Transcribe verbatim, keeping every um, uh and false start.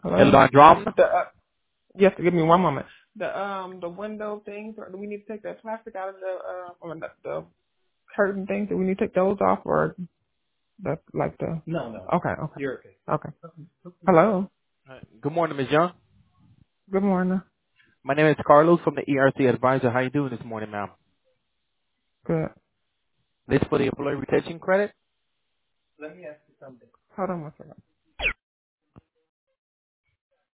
Hello? Eldron? The, uh, you have to give me one moment. The um the window things, or do we need to take the plastic out of the uh I mean, the, the curtain things? Do we need to take those off, or the like the? No, no. Okay, okay. You're okay. Okay. Hello. Uh, Good morning, Miz Young. Good morning. My name is Carlos from the E R C Advisor. How you doing this morning, ma'am? Good. This for the employee retention credit? Let me ask you something. Hold on one second.